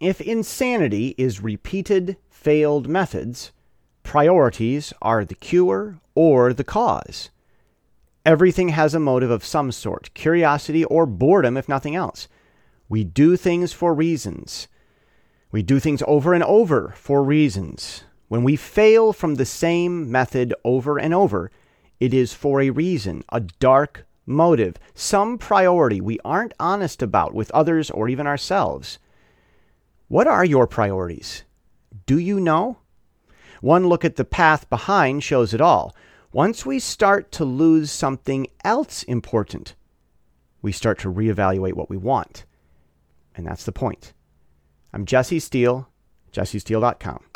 If insanity is repeated, failed methods, priorities are the cure or the cause. Everything has a motive of some sort, curiosity or boredom if nothing else. We do things for reasons. We do things over and over for reasons. When we fail from the same method over and over, it is for a reason, a dark motive, some priority we aren't honest about with others or even ourselves. What are your priorities? Do you know? One look at the path behind shows it all. Once we start to lose something else important, we start to reevaluate what we want. And that's the point. I'm Jesse Steele, jessesteele.com.